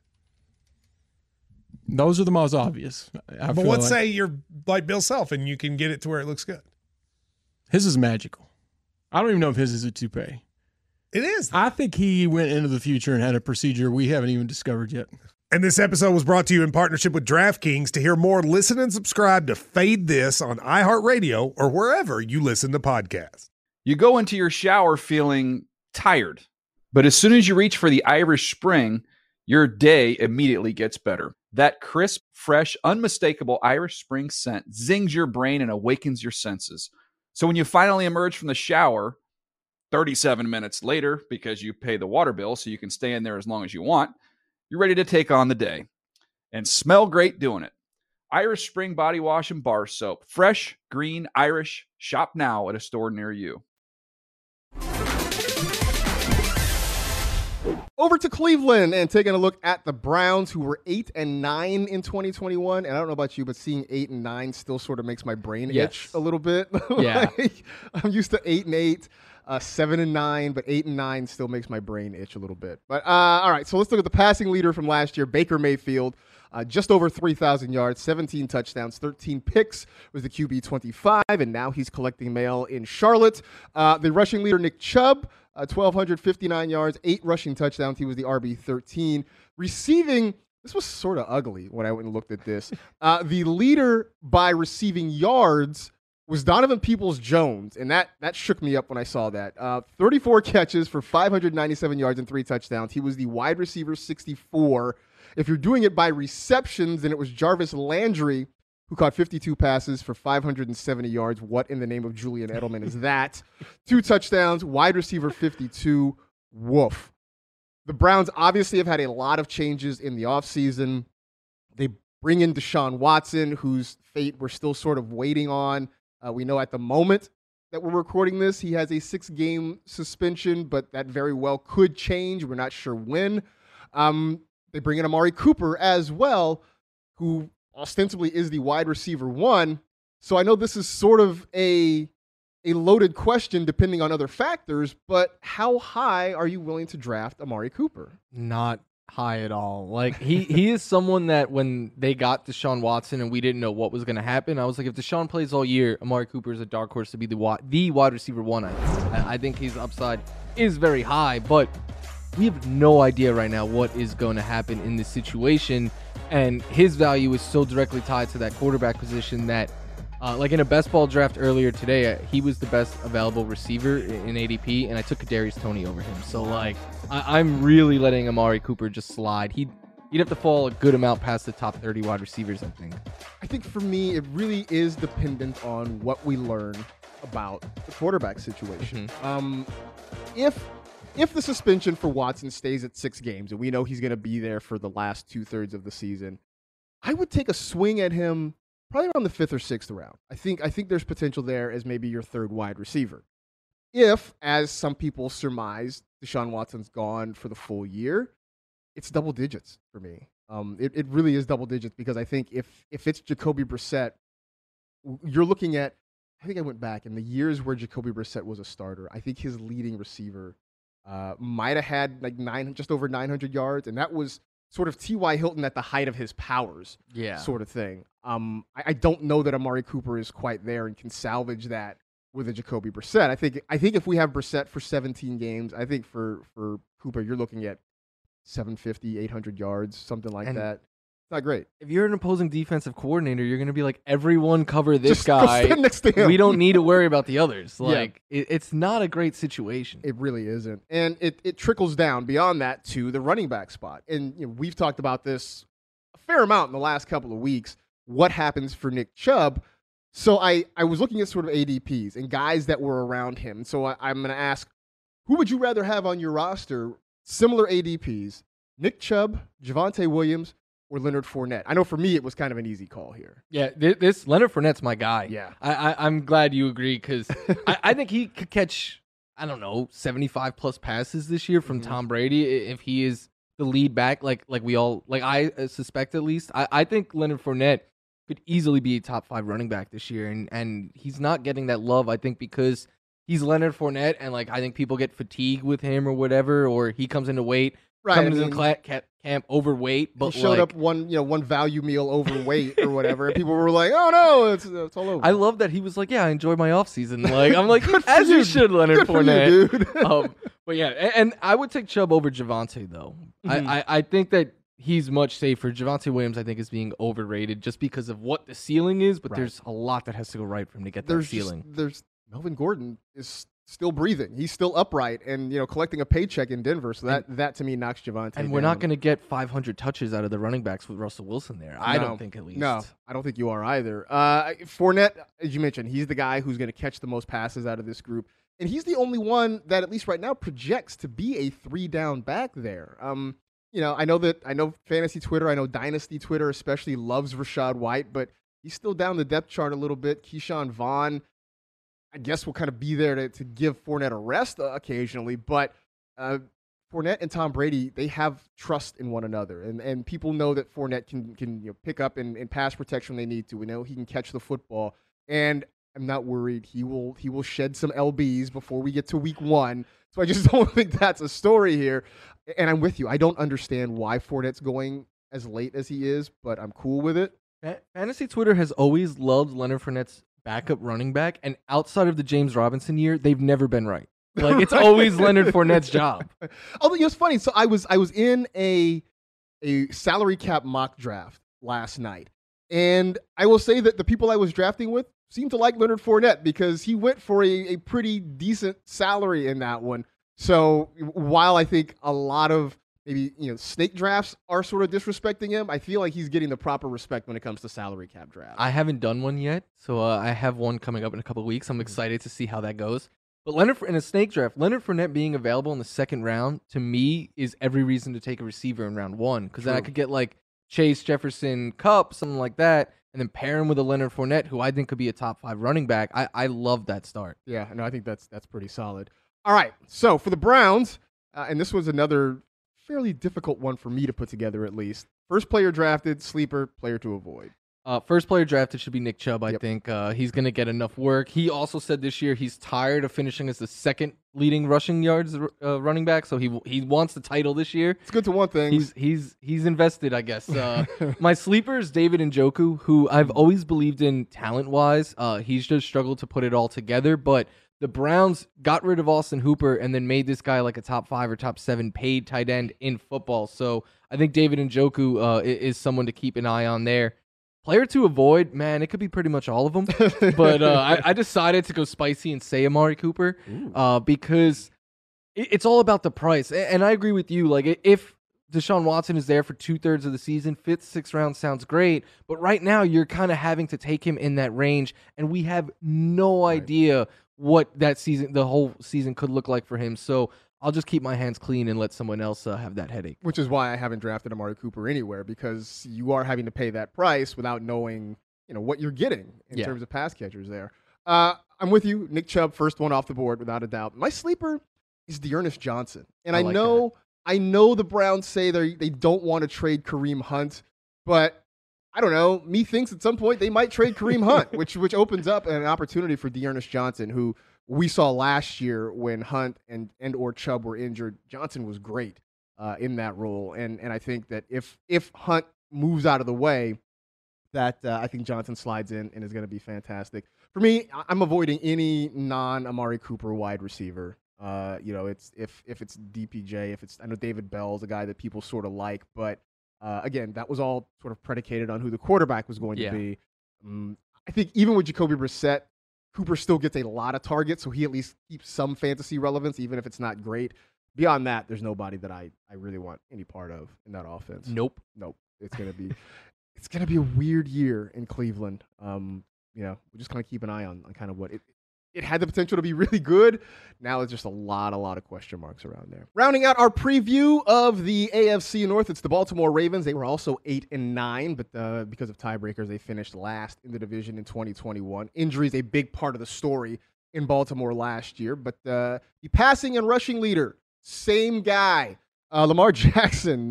Those are the most obvious. But let's say you're like Bill Self and you can get it to where it looks good. His is magical. I don't even know if his is a toupee. It is. I think he went into the future and had a procedure we haven't even discovered yet. And this episode was brought to you in partnership with DraftKings. To hear more, listen and subscribe to Fade This on iHeartRadio or wherever you listen to podcasts. You go into your shower feeling tired, but as soon as you reach for the Irish Spring, your day immediately gets better. That crisp, fresh, unmistakable Irish Spring scent zings your brain and awakens your senses. So when you finally emerge from the shower, 37 minutes later, because you pay the water bill so you can stay in there as long as you want, you're ready to take on the day and smell great doing it. Irish Spring Body Wash and Bar Soap. Fresh, green, Irish. Shop now at a store near you. Over to Cleveland and taking a look at the Browns, who were 8-9 in 2021. And I don't know about you, but seeing 8-9 still sort of makes my brain itch a little bit. Yeah. I'm used to 8-8, 7-9, but 8-9 still makes my brain itch a little bit. But all right, so let's look at the passing leader from last year, Baker Mayfield. Just over 3,000 yards, 17 touchdowns, 13 picks, was the QB 25, and now he's collecting mail in Charlotte. The rushing leader, Nick Chubb, 1,259 yards, 8 rushing touchdowns. He was the RB 13. Receiving, this was sort of ugly when I went and looked at this. The leader by receiving yards was Donovan Peoples-Jones, and that shook me up when I saw that. 34 catches for 597 yards and 3 touchdowns. He was the wide receiver 64. If you're doing it by receptions, then it was Jarvis Landry, who caught 52 passes for 570 yards. What in the name of Julian Edelman is that? 2 touchdowns, wide receiver 52. Woof. The Browns obviously have had a lot of changes in the offseason. They bring in Deshaun Watson, whose fate we're still sort of waiting on. We know at the moment that we're recording this, he has a 6-game suspension, but that very well could change. We're not sure when. They bring in Amari Cooper as well, who ostensibly is the wide receiver 1. So I know this is sort of a loaded question depending on other factors, but how high are you willing to draft Amari Cooper? Not high at all. Like he is someone that when they got Deshaun Watson and we didn't know what was going to happen, I was like, if Deshaun plays all year, Amari Cooper is a dark horse to be the wide receiver 1. I think his upside is very high, but we have no idea right now what is going to happen in this situation, and his value is so directly tied to that quarterback position that like in a best ball draft earlier today, he was the best available receiver in ADP, and I took Kadarius Toney over him. So like I'm really letting Amari Cooper just slide. He'd have to fall a good amount past the top 30 wide receivers, I think. I think for me, it really is dependent on what we learn about the quarterback situation. If the suspension for Watson stays at 6 games, and we know he's going to be there for the last 2/3 of the season, I would take a swing at him probably around the 5th or 6th round. I think there's potential there as maybe your 3rd wide receiver. If, as some people surmise, Deshaun Watson's gone for the full year, it's double digits for me. It really is double digits, because I think if it's Jacoby Brissett, you're looking at, I think I went back in the years where Jacoby Brissett was a starter, I think his leading receiver might have had like just over 900 yards, and that was sort of T.Y. Hilton at the height of his powers, sort of thing. I don't know that Amari Cooper is quite there and can salvage that with a Jacoby Brissett. I think if we have Brissett for 17 games, I think for Cooper, you're looking at 750, 800 yards, something like that. It's not great. If you're an opposing defensive coordinator, you're going to be like, everyone cover this Just guy. go stand next to him. We don't need to worry about the others. Like, it's not a great situation. It really isn't. And it trickles down beyond that to the running back spot. And we've talked about this a fair amount in the last couple of weeks. What happens for Nick Chubb? So I was looking at sort of ADPs and guys that were around him. So I'm going to ask, who would you rather have on your roster, similar ADPs, Nick Chubb, Javonte Williams, or Leonard Fournette? I know for me, it was kind of an easy call here. Yeah, this Leonard Fournette's my guy. Yeah. I'm glad you agree, because I think he could catch, 75-plus passes this year from Tom Brady if he is the lead back, like I suspect at least. I think Leonard Fournette could easily be a top 5 running back this year, and he's not getting that love, I think, because he's Leonard Fournette, and I think people get fatigued with him or whatever, or he comes into weight, comes in camp overweight, but he showed up one value meal overweight or whatever, and people were like, "Oh no, it's all over." I love that he was like, "Yeah, I enjoy my off season." Like I'm like, as you should, Leonard Good for Fournette. you, dude. But yeah, and I would take Chubb over Javonte though. I think that he's much safer. Javonte Williams, I think, is being overrated just because of what the ceiling is, but there's a lot that has to go right for him to get that ceiling. There's Melvin Gordon is still breathing. He's still upright and collecting a paycheck in Denver. So that to me knocks Javonte. And we're not going to get 500 touches out of the running backs with Russell Wilson there. I don't think, at least. No, I don't think you are either. Fournette, as you mentioned, he's the guy who's going to catch the most passes out of this group. And he's the only one that, at least right now, projects to be a 3-down back there. I know fantasy Twitter, I know dynasty Twitter especially loves Rachaad White, but he's still down the depth chart a little bit. Keyshawn Vaughn, I guess, will kind of be there to give Fournette a rest occasionally, but Fournette and Tom Brady, they have trust in one another, and people know that Fournette can pick up in pass protection when they need to. We know he can catch the football, and I'm not worried. He will shed some LBs before we get to week 1. So I just don't think that's a story here. And I'm with you. I don't understand why Fournette's going as late as he is, but I'm cool with it. Fantasy Twitter has always loved Leonard Fournette's backup running back, and outside of the James Robinson year, they've never been right. Like, it's always Leonard Fournette's job. Although, it was funny. So I was in a salary cap mock draft last night, and I will say that the people I was drafting with seemed to like Leonard Fournette because he went for a pretty decent salary in that one. So while I think a lot of maybe snake drafts are sort of disrespecting him, I feel like he's getting the proper respect when it comes to salary cap drafts. I haven't done one yet, so I have one coming up in a couple of weeks. I'm excited to see how that goes. But in a snake draft, Leonard Fournette being available in the second round, to me, is every reason to take a receiver in round 1, because then I could get like Chase, Jefferson, Kupp, something like that, and then pair him with a Leonard Fournette, who I think could be a top 5 running back. I love that start. Yeah, no, I think that's pretty solid. All right, so for the Browns, and this was another fairly difficult one for me to put together at least. First player drafted, sleeper, player to avoid. First player drafted should be Nick Chubb, I think. He's going to get enough work. He also said this year he's tired of finishing as the second leading rushing yards running back, so he wants the title this year. It's good to want things. He's invested, I guess. My sleeper is David Njoku, who I've always believed in talent-wise. He's just struggled to put it all together, but the Browns got rid of Austin Hooper and then made this guy like a top 5 or top 7 paid tight end in football. So I think David Njoku is someone to keep an eye on there. Player to avoid, man, it could be pretty much all of them. But I decided to go spicy and say Amari Cooper because it's all about the price. And I agree with you. Like, if Deshaun Watson is there for 2/3 of the season, 5th, 6th round sounds great. But right now, you're kind of having to take him in that range. And we have no idea what that season, the whole season could look like for him. So I'll just keep my hands clean and let someone else have that headache. Which is why I haven't drafted Amari Cooper anywhere, because you are having to pay that price without knowing, what you're getting in terms of pass catchers there. I'm with you. Nick Chubb, first one off the board, without a doubt. My sleeper is D'Ernest Johnson. And I know the Browns say they don't want to trade Kareem Hunt, but I don't know. Me thinks at some point they might trade Kareem Hunt, which opens up an opportunity for D'Ernest Johnson, who we saw last year when Hunt and or Chubb were injured. Johnson was great in that role, and I think that if Hunt moves out of the way, that I think Johnson slides in and is going to be fantastic. For me, I'm avoiding any non-Amari Cooper wide receiver. It's if it's DPJ, I know David Bell's a guy that people sort of like, but again, that was all sort of predicated on who the quarterback was going to be. I think even with Jacoby Brissett, Cooper still gets a lot of targets, so he at least keeps some fantasy relevance, even if it's not great. Beyond that, there's nobody that I really want any part of in that offense. Nope. It's gonna be a weird year in Cleveland. We're just gonna keep an eye on kind of what it had the potential to be really good. Now it's just a lot of question marks around there. Rounding out our preview of the AFC North, it's the Baltimore Ravens. They were also 8-9, but because of tiebreakers, they finished last in the division in 2021. Injuries, a big part of the story in Baltimore last year. But the passing and rushing leader, same guy. Lamar Jackson,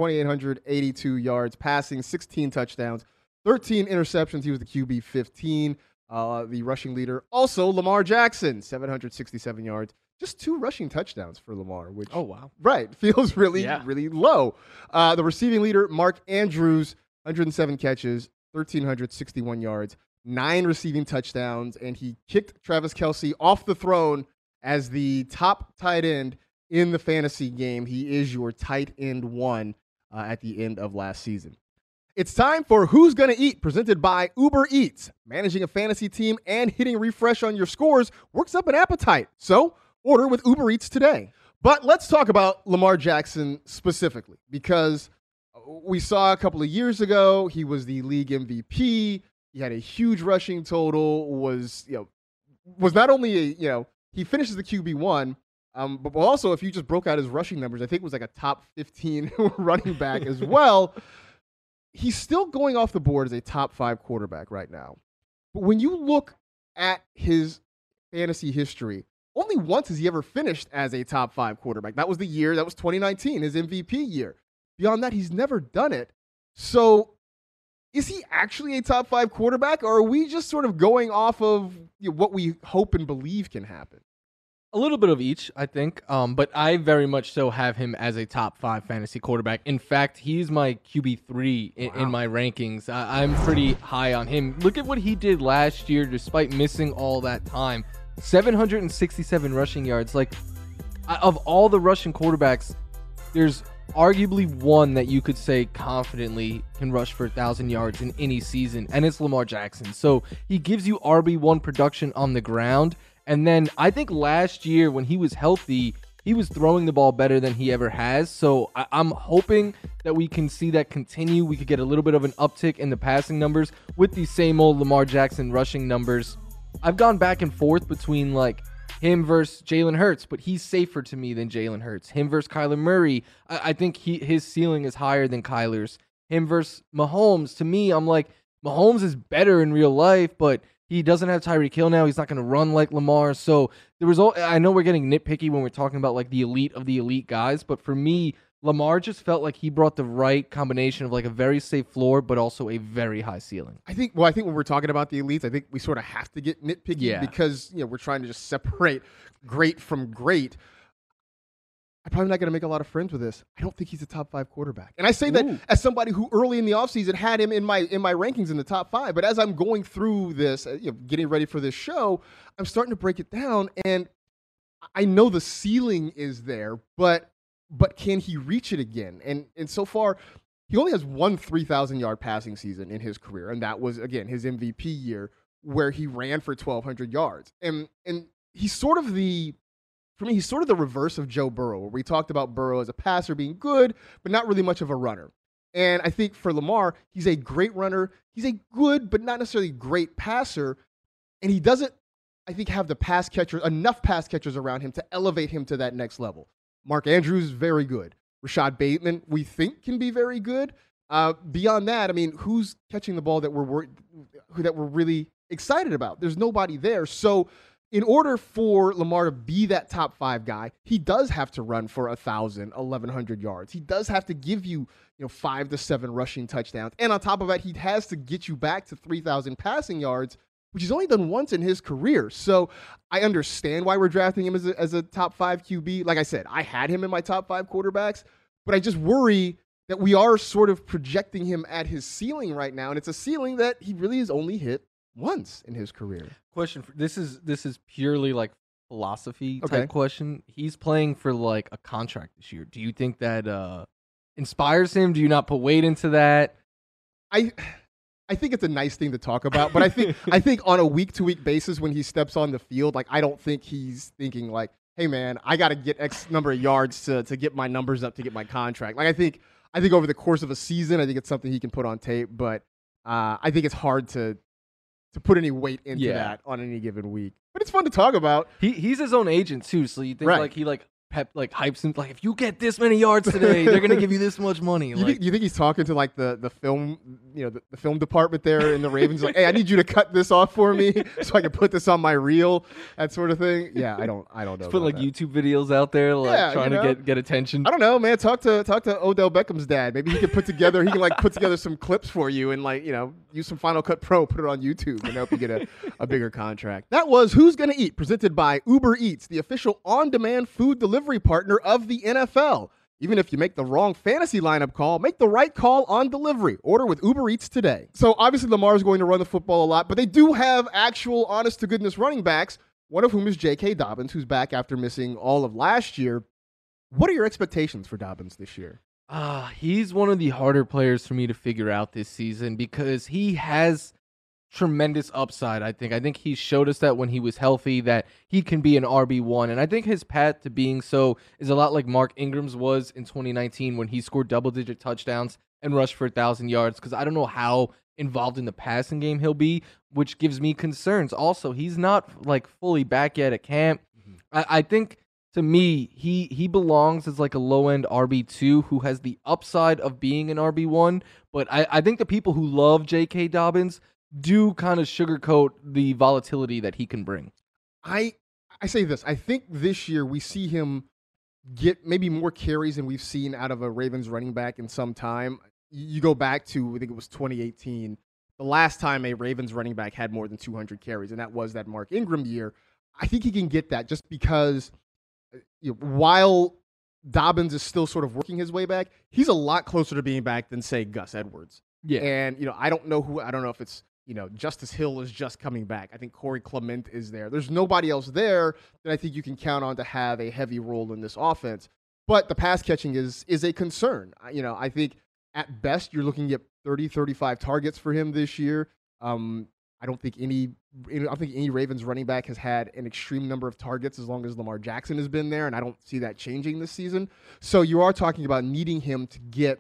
2,882 yards passing, 16 touchdowns, 13 interceptions. He was the QB 15. The rushing leader, also Lamar Jackson, 767 yards, just 2 rushing touchdowns for Lamar, which wow, feels really low. The receiving leader, Mark Andrews, 107 catches, 1,361 yards, 9 receiving touchdowns, and he kicked Travis Kelce off the throne as the top tight end in the fantasy game. He is your tight end 1 at the end of last season. It's time for Who's Gonna Eat, presented by Uber Eats. Managing a fantasy team and hitting refresh on your scores works up an appetite. So order with Uber Eats today. But let's talk about Lamar Jackson specifically, because we saw a couple of years ago, he was the league MVP. He had a huge rushing total, was not only he finishes the QB1, but also if you just broke out his rushing numbers, I think it was like a top 15 running back as well. He's still going off the board as a top 5 quarterback right now. But when you look at his fantasy history, only once has he ever finished as a top 5 quarterback. That was 2019, his MVP year. Beyond that, he's never done it. So is he actually a top 5 quarterback, or are we just sort of going off of what we hope and believe can happen? A little bit of each, I think. But I very much so have him as a top 5 fantasy quarterback. In fact, he's my QB3 in my rankings. I'm pretty high on him. Look at what he did last year despite missing all that time. 767 rushing yards. Like, of all the rushing quarterbacks, there's arguably one that you could say confidently can rush for 1,000 yards in any season, and it's Lamar Jackson. So he gives you RB1 production on the ground. And then I think last year when he was healthy, he was throwing the ball better than he ever has. So I'm hoping that we can see that continue. We could get a little bit of an uptick in the passing numbers with these same old Lamar Jackson rushing numbers. I've gone back and forth between like him versus Jalen Hurts, but he's safer to me than Jalen Hurts. Him versus Kyler Murray, I think his ceiling is higher than Kyler's. Him versus Mahomes, to me, I'm like, Mahomes is better in real life, but he doesn't have Tyreek Hill now. He's not going to run like Lamar. So the result, I know we're getting nitpicky when we're talking about like the elite of the elite guys, but for me, Lamar just felt like he brought the right combination of like a very safe floor, but also a very high ceiling. I think when we're talking about the elites, I think we sort of have to get nitpicky because we're trying to just separate great from great. I'm probably not going to make a lot of friends with this. I don't think he's a top 5 quarterback. And I say that as somebody who early in the offseason had him in my rankings in the top 5. But as I'm going through this, getting ready for this show, I'm starting to break it down. And I know the ceiling is there, but can he reach it again? And so far, he only has one 3,000-yard passing season in his career. And that was, again, his MVP year where he ran for 1,200 yards. And he's sort of for me, he's sort of the reverse of Joe Burrow, where we talked about Burrow as a passer being good, but not really much of a runner. And I think for Lamar, he's a great runner. He's a good, but not necessarily great passer. And he doesn't, I think, have enough pass catchers around him to elevate him to that next level. Mark Andrews is very good. Rashad Bateman, we think, can be very good. Beyond that, I mean, who's catching the ball that we're really excited about? There's nobody there. So in order for Lamar to be that top 5 guy, he does have to run for 1,000, 1,100 yards. He does have to give you, 5 to 7 rushing touchdowns. And on top of that, he has to get you back to 3,000 passing yards, which he's only done once in his career. So I understand why we're drafting him as a top 5 QB. Like I said, I had him in my top 5 quarterbacks, but I just worry that we are sort of projecting him at his ceiling right now. And it's a ceiling that he really has only hit once in his career. Question: this is purely like philosophy type question. He's playing for like a contract this year. Do you think that inspires him? Do you not put weight into that? I think it's a nice thing to talk about, but I think on a week-to-week basis when he steps on the field, like I don't think he's thinking like, hey man, I got to get X number of yards to get my numbers up to get my contract. Like I think over the course of a season, I think it's something he can put on tape, but I think it's hard to put any weight into that on any given week. But it's fun to talk about. He's his own agent too, so you think like he hypes him like, if you get this many yards today, they're gonna give you this much money. You think he's talking to like the film, the film department there in the Ravens, like, hey, I need you to cut this off for me so I can put this on my reel, that sort of thing. Yeah, I don't know. Just put like that. YouTube videos out there, like trying to get attention. I don't know, man. Talk to Odell Beckham's dad. Maybe he can put together some clips for you, and like you use some Final Cut Pro, put it on YouTube, and help you get a bigger contract. That was Who's Gonna Eat, presented by Uber Eats, the official on-demand food delivery partner of the NFL. Even if you make the wrong fantasy lineup call, make the right call on delivery. Order with Uber Eats today. So obviously Lamar is going to run the football a lot, but they do have actual honest-to-goodness running backs, one of whom is J.K. Dobbins, who's back after missing all of last year. What are your expectations for Dobbins this year? He's one of the harder players for me to figure out this season because he has tremendous upside, I think. I think he showed us that when he was healthy that he can be an RB1, and I think his path to being so is a lot like Mark Ingram's was in 2019 when he scored double-digit touchdowns and rushed for 1,000 yards, because I don't know how involved in the passing game he'll be, which gives me concerns. Also, he's not like fully back yet at camp. I think, to me, he belongs as like a low-end RB2 who has the upside of being an RB1, but I think the people who love J.K. Dobbins do kind of sugarcoat the volatility that he can bring. I say this. I think this year we see him get maybe more carries than we've seen out of a Ravens running back in some time. You go back to, I think it was 2018, the last time a Ravens running back had more than 200 carries, and that was that Mark Ingram year. I think he can get that just because while Dobbins is still sort of working his way back, he's a lot closer to being back than, say, Gus Edwards. Yeah. And, I don't know if it's, Justice Hill is just coming back. I think Corey Clement is there. There's nobody else there that I think you can count on to have a heavy role in this offense. But the pass catching is a concern. I think at best you're looking at 30, 35 targets for him this year. I don't think any Ravens running back has had an extreme number of targets as long as Lamar Jackson has been there, and I don't see that changing this season. So you are talking about needing him to get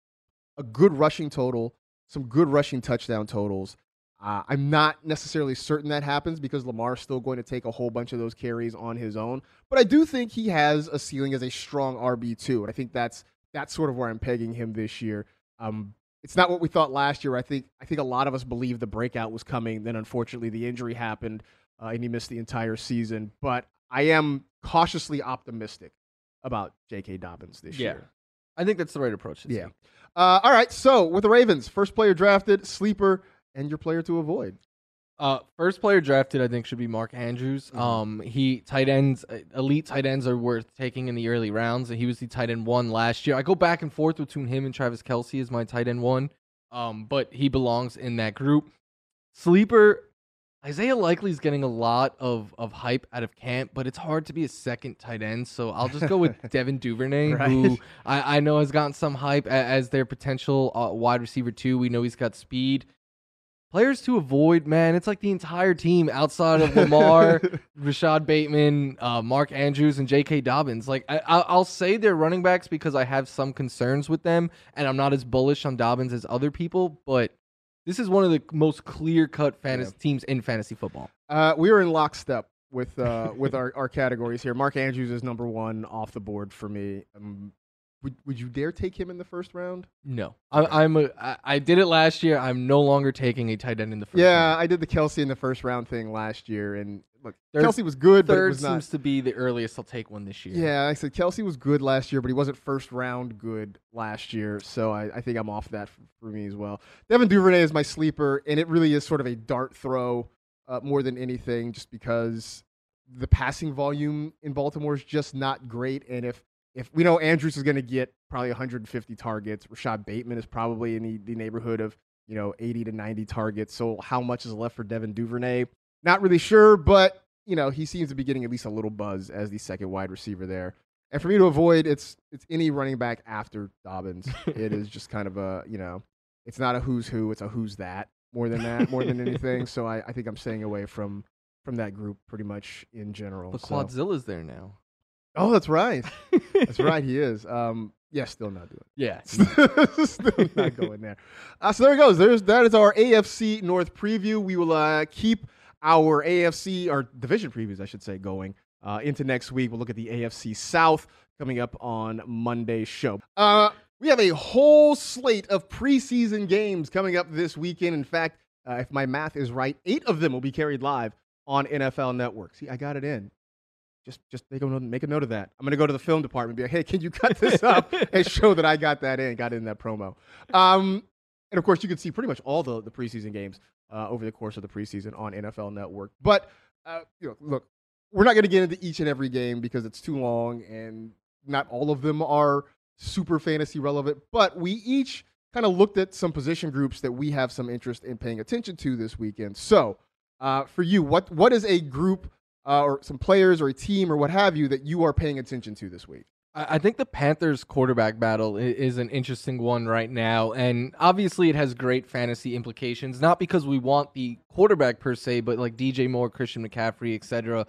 a good rushing total, some good rushing touchdown totals. I'm not necessarily certain that happens because Lamar's still going to take a whole bunch of those carries on his own. But I do think he has a ceiling as a strong RB2, and I think that's sort of where I'm pegging him this year. It's not what we thought last year. I think a lot of us believed the breakout was coming. Then, unfortunately, the injury happened, and he missed the entire season. But I am cautiously optimistic about J.K. Dobbins this year. I think that's the right approach. Yeah. All right, so with the Ravens, first player drafted, sleeper, and your player to avoid. First player drafted, I think, should be Mark Andrews. Elite tight ends are worth taking in the early rounds, and he was the tight end 1 last year. I go back and forth between him and Travis Kelce as my tight end 1, but he belongs in that group. Sleeper, Isaiah Likely is getting a lot of hype out of camp, but it's hard to be a second tight end, so I'll just go with Devin Duvernay, right, who I know has gotten some hype as their potential wide receiver 2. We know he's got speed. Players to avoid, man, it's like the entire team outside of Lamar, Rashad Bateman, Mark Andrews, and J.K. Dobbins. Like, I'll say they're running backs because I have some concerns with them, and I'm not as bullish on Dobbins as other people, but this is one of the most clear-cut teams in fantasy football. We are in lockstep with our categories here. Mark Andrews is number 1 off the board for me. Would you dare take him in the first round? No. I did it last year. I'm no longer taking a tight end in the first round. Yeah, I did the Kelce in the first round thing last year, and look, Kelce was good, but it was not. Third seems to be the earliest I'll take one this year. Yeah, I said Kelce was good last year, but he wasn't first round good last year, so I think I'm off that for me as well. Devin Duvernay is my sleeper, and it really is sort of a dart throw more than anything, just because the passing volume in Baltimore is just not great, and if we know Andrews is going to get probably 150 targets, Rashad Bateman is probably in the neighborhood of 80 to 90 targets. So how much is left for Devin Duvernay? Not really sure, but he seems to be getting at least a little buzz as the second wide receiver there. And for me to avoid, it's any running back after Dobbins. It is just kind of a it's not a who's who, it's a who's that more than anything. So I think I'm staying away from that group pretty much in general. But Quadzilla's there now. Oh, that's right. That's right. He is. Yeah, still not doing it. Yeah. Still not going there. So there it goes. That is our AFC North preview. We will keep our division previews, I should say, going into next week. We'll look at the AFC South coming up on Monday's show. We have a whole slate of preseason games coming up this weekend. In fact, if my math is right, 8 of them will be carried live on NFL Network. See, I got it in. Just make a note of that. I'm going to go to the film department and be like, hey, can you cut this up and show that I got it in that promo. And And of course, you can see pretty much all the preseason games over the course of the preseason on NFL Network. But look, we're not going to get into each and every game because it's too long, and not all of them are super fantasy relevant. But we each kind of looked at some position groups that we have some interest in paying attention to this weekend. So, for you, what is a group or some players or a team or what have you that you are paying attention to this week? I think the Panthers quarterback battle is an interesting one right now, and obviously it has great fantasy implications, not because we want the quarterback per se, but like DJ Moore, Christian McCaffrey, etc.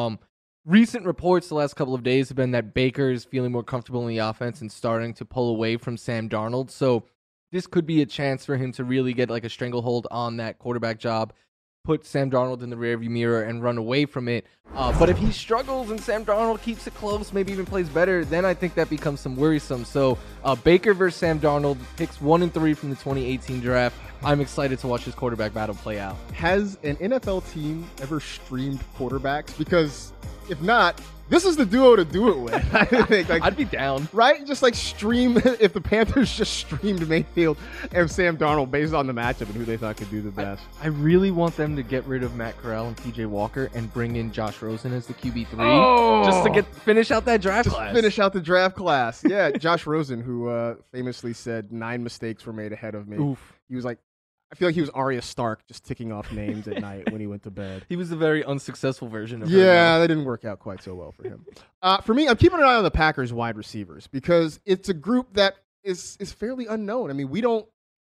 Recent reports the last couple of days have been that Baker is feeling more comfortable in the offense and starting to pull away from Sam Darnold, so this could be a chance for him to really get like a stranglehold on that quarterback job, put Sam Darnold in the rearview mirror and run away from it. But if he struggles and Sam Darnold keeps it close, maybe even plays better, then I think that becomes some worrisome. So Baker versus Sam Darnold, picks 1 and 3 from the 2018 draft. I'm excited to watch this quarterback battle play out. Has an NFL team ever streamed quarterbacks? Because if not, this is the duo to do it with. I think, I'd be down. Right? Just like stream, if the Panthers just streamed Mayfield and Sam Darnold based on the matchup and who they thought could do the best. I really want them to get rid of Matt Corral and PJ Walker and bring in Josh Rosen as the QB3 just to finish out that draft class. Finish out the draft class. Yeah, Josh Rosen, who famously said 9 mistakes were made ahead of me. Oof. He was like, I feel like he was Arya Stark just ticking off names at night when he went to bed. He was a very unsuccessful version of that didn't work out quite so well for him. For me, I'm keeping an eye on the Packers wide receivers because it's a group that is fairly unknown. I mean, we don't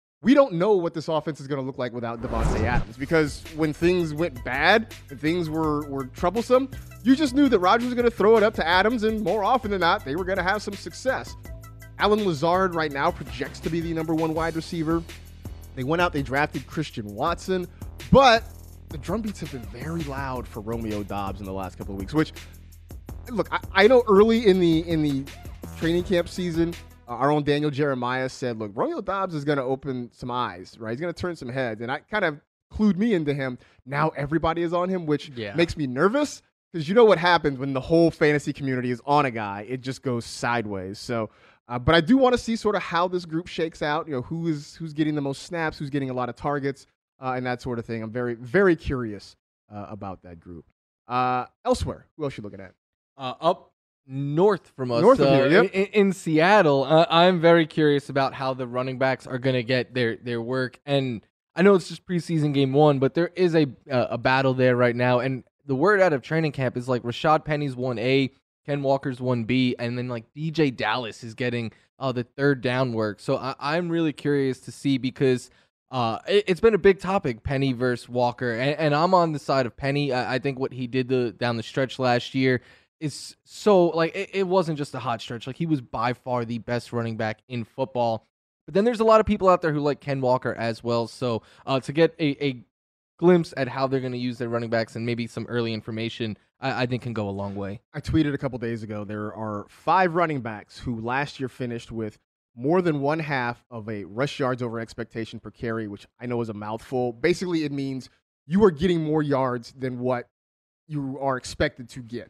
know what this offense is going to look like without Devontae Adams, because when things went bad and things were troublesome, you just knew that Rodgers was going to throw it up to Adams, and more often than not, they were going to have some success. Allen Lazard right now projects to be the number 1 wide receiver. They went out, they drafted Christian Watson, but the drumbeats have been very loud for Romeo Doubs in the last couple of weeks, which, look, I know early in the training camp season, our own Daniel Jeremiah said, look, Romeo Doubs is going to open some eyes, right? He's going to turn some heads, and I kind of clued me into him. Now everybody is on him, which makes me nervous, because you know what happens when the whole fantasy community is on a guy. It just goes sideways. So, but I do want to see sort of how this group shakes out, who's getting the most snaps, who's getting a lot of targets, and that sort of thing. I'm very, very curious about that group. Elsewhere, who else you looking at? Up north from us, north of here, yep. in Seattle, I'm very curious about how the running backs are going to get their work. And I know it's just preseason game 1, but there is a battle there right now. And the word out of training camp is like Rashad Penny's 1A, Ken Walker's 1B, and then like DJ Dallas is getting the third down work. So I'm really curious to see, because it's been a big topic, Penny versus Walker, and I'm on the side of Penny. I think what he did down the stretch last year is so, like, it wasn't just a hot stretch. Like, he was by far the best running back in football. But then there's a lot of people out there who like Ken Walker as well. So to get a glimpse at how they're going to use their running backs and maybe some early information, I think can go a long way. I tweeted a couple days ago, there are 5 running backs who last year finished with more than 1/2 of a rush yards over expectation per carry, which I know is a mouthful. Basically, it means you are getting more yards than what you are expected to get.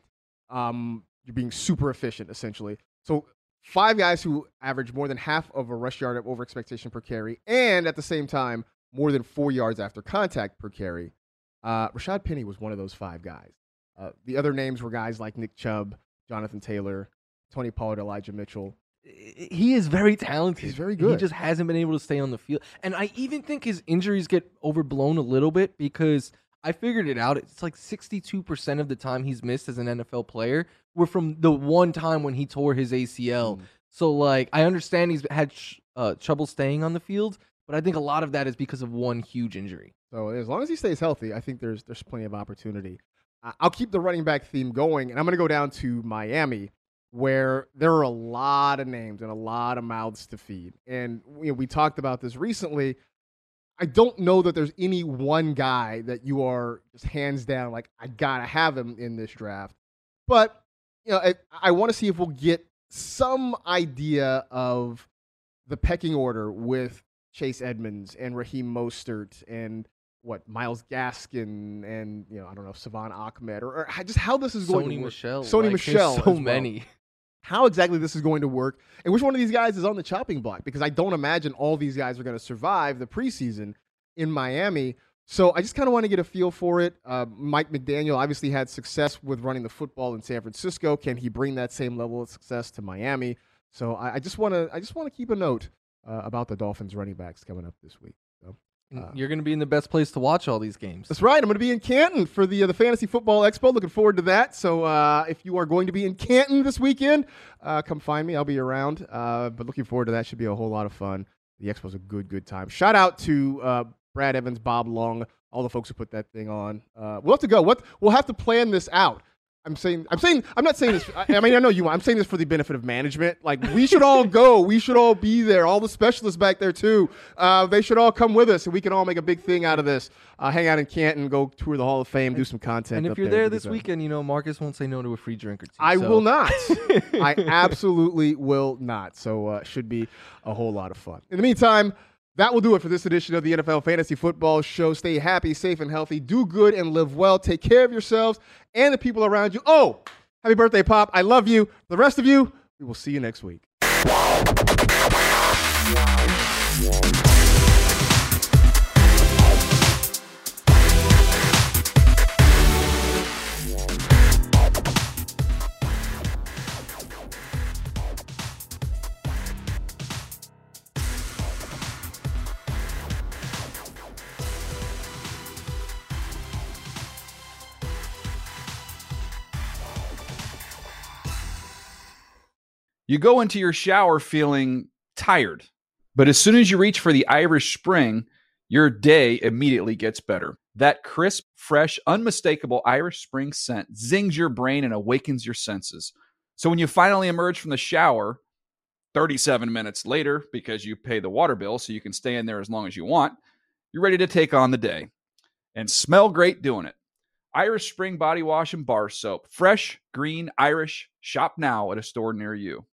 You're being super efficient, essentially. So 5 guys who average more than half of a rush yard over expectation per carry, and at the same time, more than 4 yards after contact per carry. Rashad Penny was one of those 5 guys. The other names were guys like Nick Chubb, Jonathan Taylor, Tony Pollard, Elijah Mitchell. He is very talented. He's very good. He just hasn't been able to stay on the field. And I even think his injuries get overblown a little bit, because I figured it out. It's like 62% of the time he's missed as an NFL player were from the one time when he tore his ACL. So, like, I understand he's had trouble staying on the field, but I think a lot of that is because of one huge injury. So as long as he stays healthy, I think there's plenty of opportunity. I'll keep the running back theme going, and I'm going to go down to Miami, where there are a lot of names and a lot of mouths to feed. And we talked about this recently. I don't know that there's any one guy that you are just hands down like, I got to have him in this draft. But I want to see if we'll get some idea of the pecking order with Chase Edmonds and Raheem Mostert and Myles Gaskin and I don't know, Savon Ahmed or just how this is going. Sony Michel. Sony Michel. So many. how exactly this is going to work and which one of these guys is on the chopping block, because I don't imagine all these guys are going to survive the preseason in Miami. So I just kind of want to get a feel for it. Mike McDaniel obviously had success with running the football in San Francisco. Can he bring that same level of success to Miami? So I just want to keep a note about the Dolphins running backs coming up this week. So, you're going to be in the best place to watch all these games. That's right. I'm going to be in Canton for the Fantasy Football Expo. Looking forward to that. So if you are going to be in Canton this weekend, come find me. I'll be around. But looking forward to that. Should be a whole lot of fun. The Expo's a good time. Shout out to Brad Evans, Bob Long, all the folks who put that thing on. We'll have to go. We'll have to plan this out. I'm not saying this. I mean, I know you want. I'm saying this for the benefit of management. Like, we should all go. We should all be there. All the specialists back there too. They should all come with us, and we can all make a big thing out of this. Hang out in Canton, go tour the Hall of Fame, do some content. And if you're there this weekend, Marcus won't say no to a free drink or two. I will not. I absolutely will not. So should be a whole lot of fun. In the meantime, that will do it for this edition of the NFL Fantasy Football Show. Stay happy, safe, and healthy. Do good and live well. Take care of yourselves and the people around you. Oh, happy birthday, Pop. I love you. The rest of you, we will see you next week. You go into your shower feeling tired, but as soon as you reach for the Irish Spring, your day immediately gets better. That crisp, fresh, unmistakable Irish Spring scent zings your brain and awakens your senses. So when you finally emerge from the shower 37 minutes later, because you pay the water bill so you can stay in there as long as you want, you're ready to take on the day and smell great doing it. Irish Spring Body Wash and Bar Soap. Fresh, green, Irish. Shop now at a store near you.